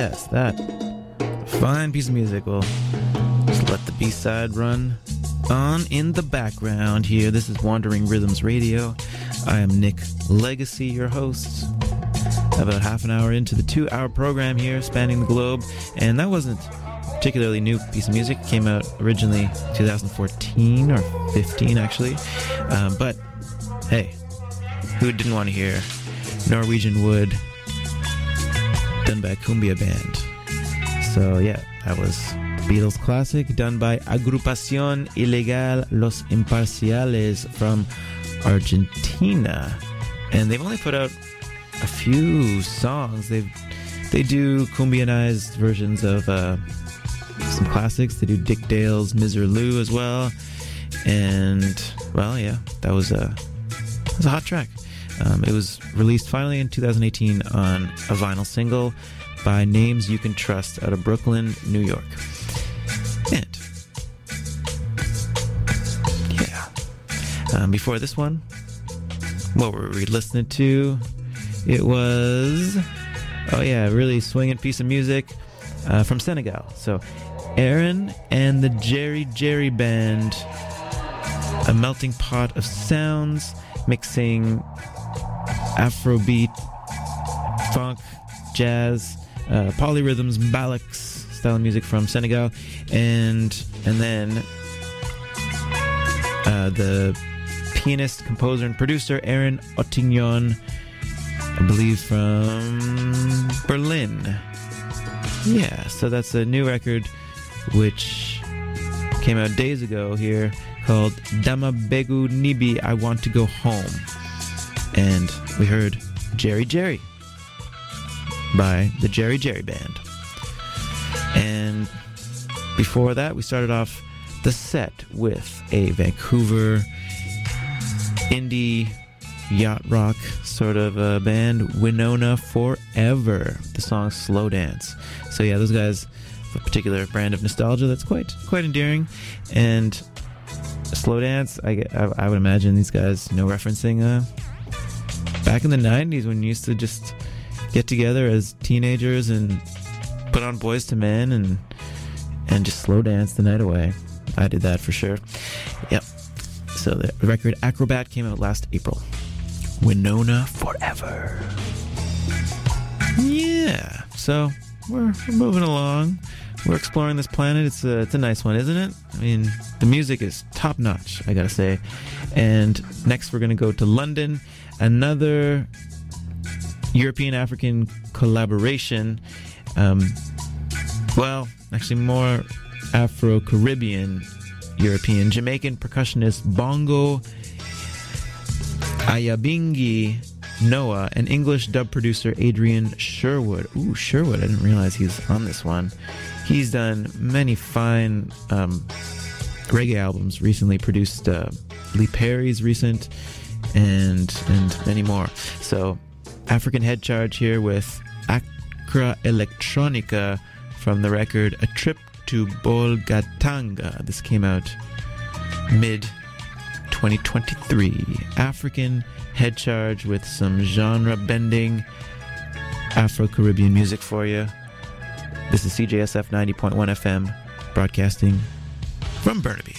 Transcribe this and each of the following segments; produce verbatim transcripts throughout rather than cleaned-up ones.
Yes, that fine piece of music. We'll just let the B-side run on in the background here. This is Wandering Rhythms Radio. I am Nick Legacy, your host. About half an hour into the two-hour program here, spanning the globe. And that wasn't a particularly new piece of music. It came out originally twenty fourteen or fifteen, actually. Um, but, hey, who didn't want to hear Norwegian Wood done by a Cumbia band? So, yeah, that was Beatles classic done by Agrupación Ilegal Los Imparciales from Argentina. And they've only put out a few songs. They they do cumbianized versions of uh, some classics. They do Dick Dale's Miserlou as well. And, well, yeah, that was a, that was a hot track. Um, it was released finally in two thousand eighteen on a vinyl single by Names You Can Trust out of Brooklyn, New York. And, yeah. Um, before this one, what were we listening to? It was, oh yeah, a really swinging piece of music uh, from Senegal. So, Aaron and the Jerry Jerry Band, a melting pot of sounds, mixing Afrobeat, funk, jazz, uh, polyrhythms, mbalax style music from Senegal, and and then uh, the pianist, composer, and producer Aaron Ottignon, I believe from Berlin. Yeah, so that's a new record which came out days ago here called Dama Begu Nibi, I Want to Go Home. And we heard Jerry Jerry by the Jerry Jerry Band. And before that, we started off the set with a Vancouver indie yacht rock sort of a band, Winona Forever. The song Slow Dance. So yeah, those guys have a particular brand of nostalgia that's quite quite endearing. And Slow Dance, I, I, I would imagine these guys, you know, referencing uh, back in the nineties when you used to just get together as teenagers and put on Boys to Men and and just slow dance the night away. I did that for sure. Yep. So the record Acrobat came out last April. Winona Forever. Yeah. So we're, we're moving along. We're exploring this planet. It's a, it's a nice one, isn't it? I mean, the music is top notch, I gotta say. And next we're gonna go to London. Another European-African collaboration. Um, well, actually more Afro-Caribbean European. Jamaican percussionist Bongo Ayabingi Noah and English dub producer Adrian Sherwood. Ooh, Sherwood. I didn't realize he was on this one. He's done many fine um, reggae albums recently, produced uh, Lee Perry's recent, and and many more. So, African Head Charge here with Accra Electronica from the record A Trip to Bolgatanga. This came out mid twenty twenty-three. African Head Charge with some genre-bending Afro-Caribbean music for you. This is C J S F ninety point one F M, broadcasting from Burnaby.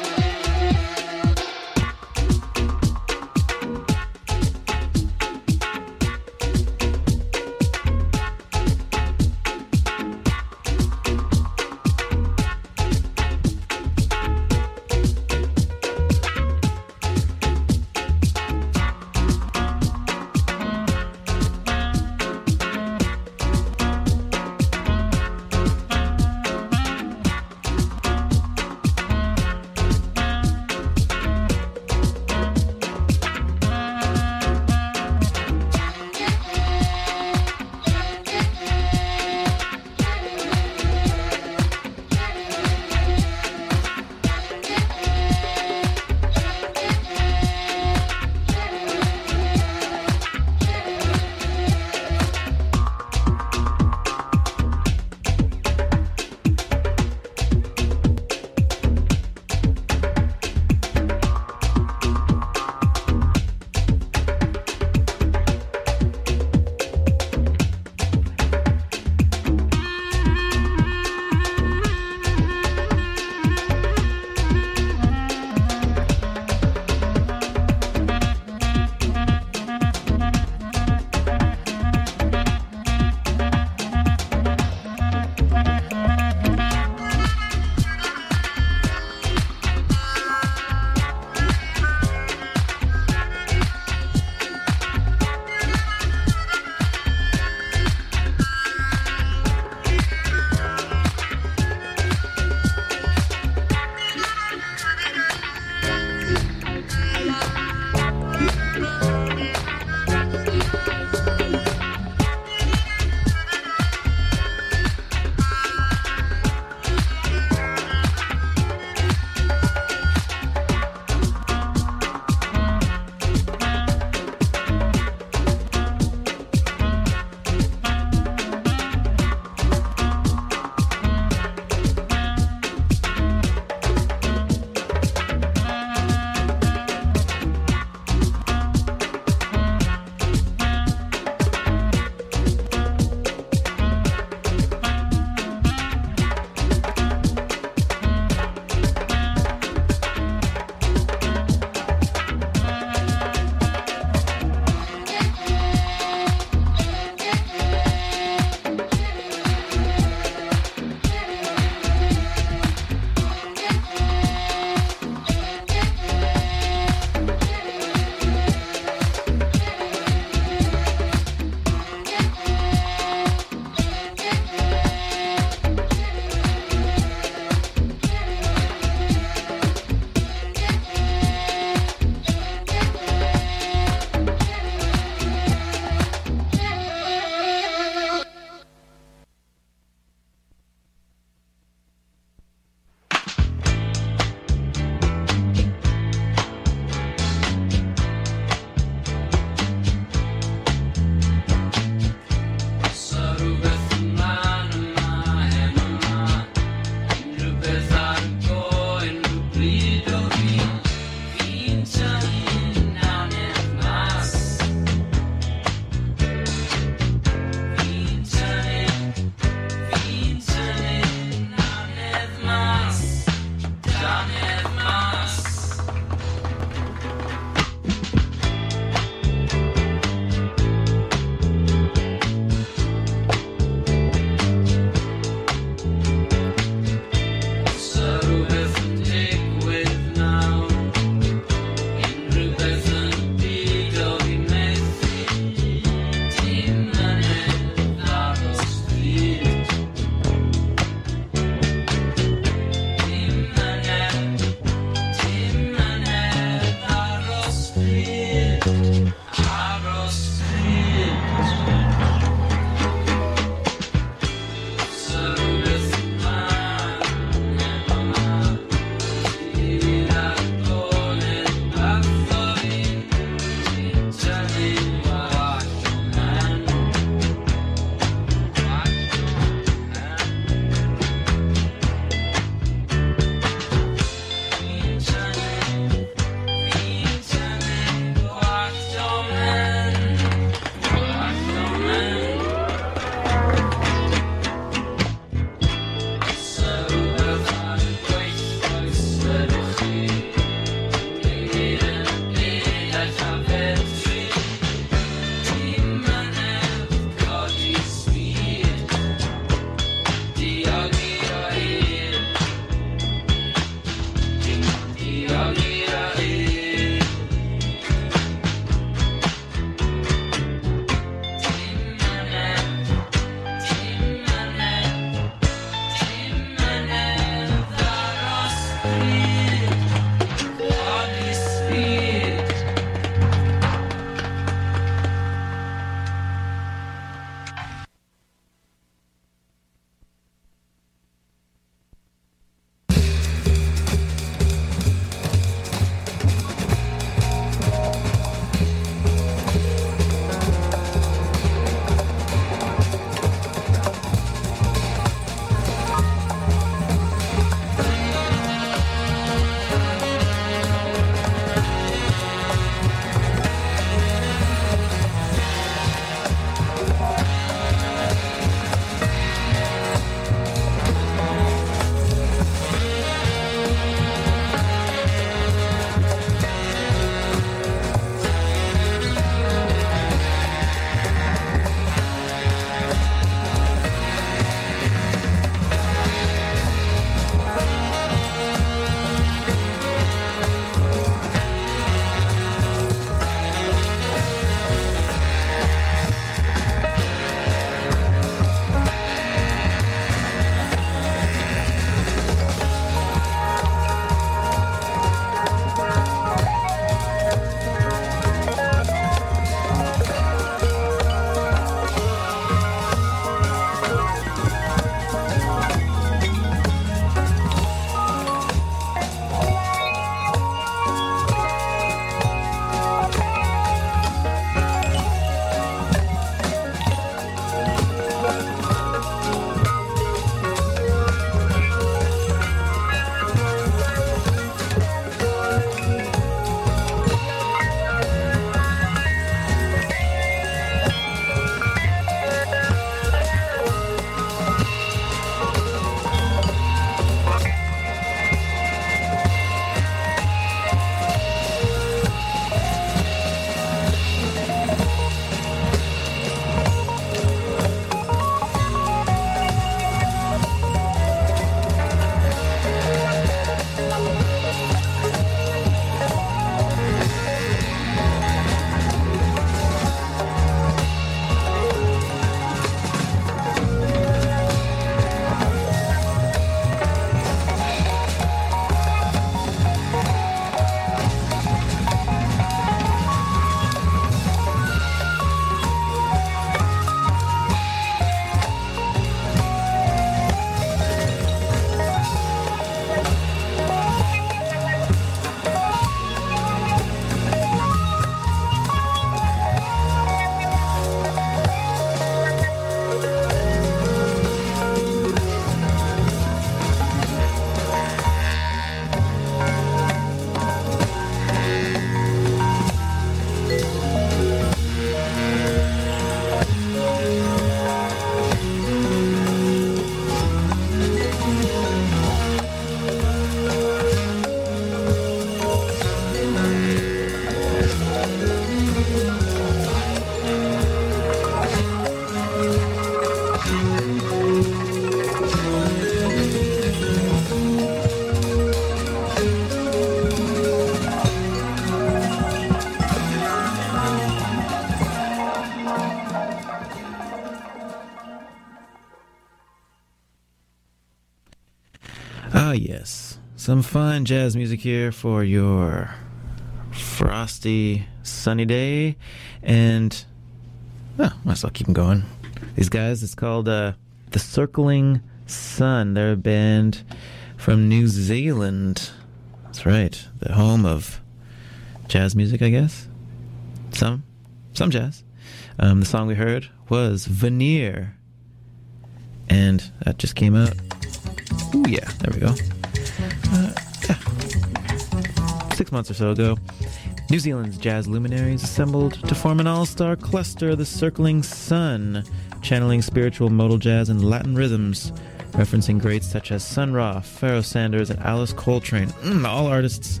Ah, yes. Some fine jazz music here for your frosty, sunny day. And, oh, might as well keep them going. These guys, it's called uh, The Circling Sun. They're a band from New Zealand. That's right. The home of jazz music, I guess. Some. Some jazz. Um, the song we heard was Veneer. And that just came out. Ooh, yeah, there we go. Uh, yeah. Six months or so ago, New Zealand's jazz luminaries assembled to form an all-star cluster, the Circling Sun, channeling spiritual modal jazz and Latin rhythms, referencing greats such as Sun Ra, Pharoah Sanders, and Alice Coltrane. Mm, all artists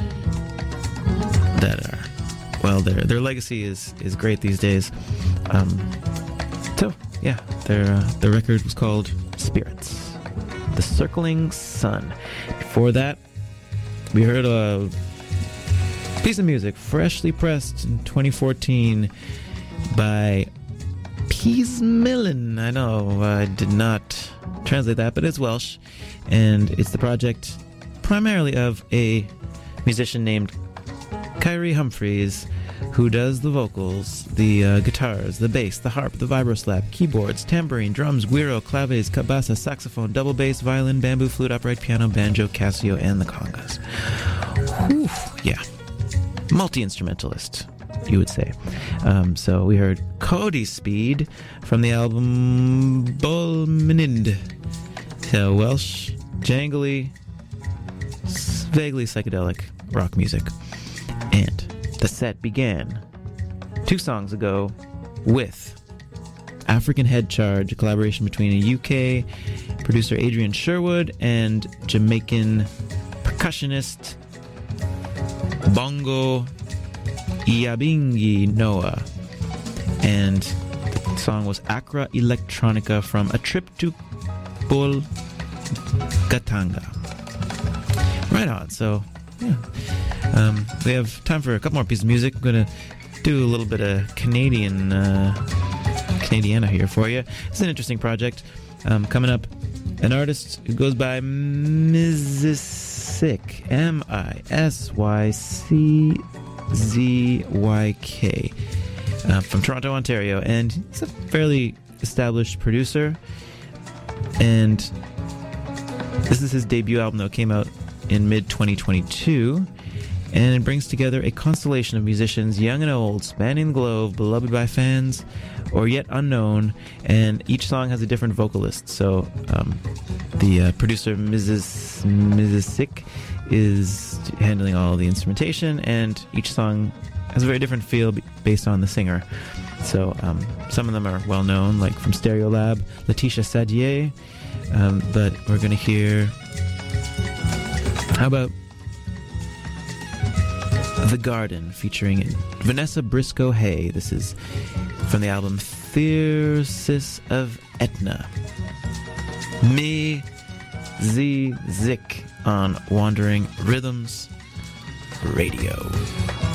that are, well, their their legacy is is great these days. Um, so, yeah, their uh, their record was called Spirits, The Circling Sun. Before that, we heard a piece of music freshly pressed in twenty fourteen by Peasmillan. I know I did not translate that, but it's Welsh, and it's the project primarily of a musician named Kyrie Humphreys, who does the vocals, the uh, guitars, the bass, the harp, the vibroslap, keyboards, tambourine, drums, guiro, claves, cabasa, saxophone, double bass, violin, bamboo flute, upright piano, banjo, Casio, and the congas. Whew, yeah. Multi-instrumentalist, you would say. Um, so we heard Cody Speed from the album Bolminind. So Welsh, jangly, vaguely psychedelic rock music. And the set began two songs ago with African Head Charge, a collaboration between a U K producer Adrian Sherwood and Jamaican percussionist Bongo Iyabingi Noah. And the song was Accra Electronica from A Trip to Bolgatanga. Right on. So, yeah. Um, we have time for a couple more pieces of music. I'm going to do a little bit of Canadian, uh, Canadiana here for you. It's an interesting project. Um, coming up, an artist who goes by Misyzyk, M I S Y C Z Y K, uh, from Toronto, Ontario. And he's a fairly established producer. And this is his debut album, though. It came out in mid twenty twenty-two. And it brings together a constellation of musicians, young and old, spanning the globe, beloved by fans, or yet unknown, and each song has a different vocalist. So um, the uh, producer, Missus Misyzyk, is handling all the instrumentation, and each song has a very different feel based on the singer. So um, some of them are well-known, like from Stereolab, Letitia Sadier, um, but we're going to hear... How about The Garden, featuring Vanessa Briscoe Hay. This is from the album Thyrsis of Etna. Misyzyk on Wandering Rhythms Radio.